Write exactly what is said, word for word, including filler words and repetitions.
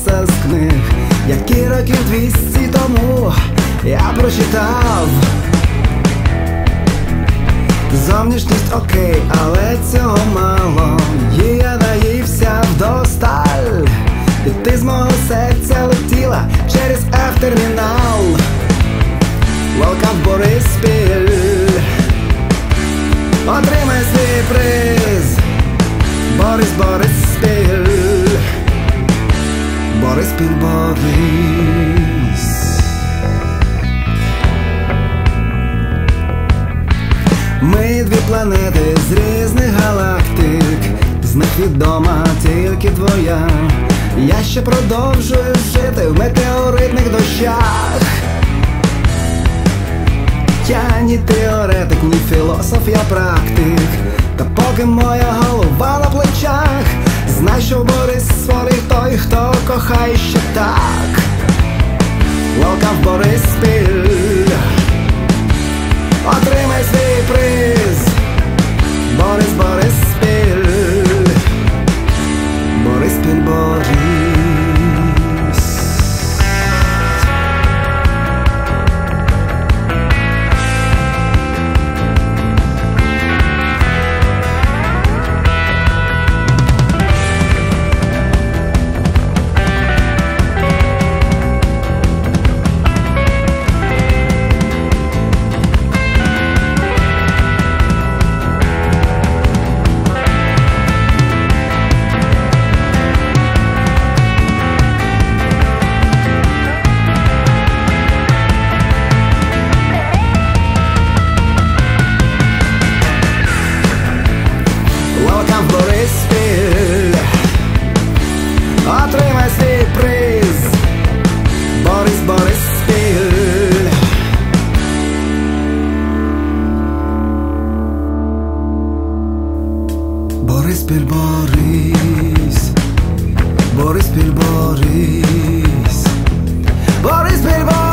все з книг, які років двісті тому я прочитав. Зовнішність окей, але цього мало, і я наївся вдосталь. І ти з мого серця летіла через F-термінал. Welcome в Бориспіль, отримай свій приз. Борис, Бориспіль, Бориспіль, Борис. Ми дві планети з різних галактик, з них відома тільки твоя. Я ще продовжую жити в метеоритних дощах. Я ні теоретик, ні філософ, я практик. Та поки моя голова на плечах, знай, що в Борисполі той, хто кохає ще так. Welcome в Бориспіль, отримай свій приз. Борис, Бориспіль, Бориспіль, Борис. Welcome в Бориспіль, отримай свій приз. Борис, Бориспіль. Бориспіль, Борис. Бориспіль, Борис. Бориспіль, Борис.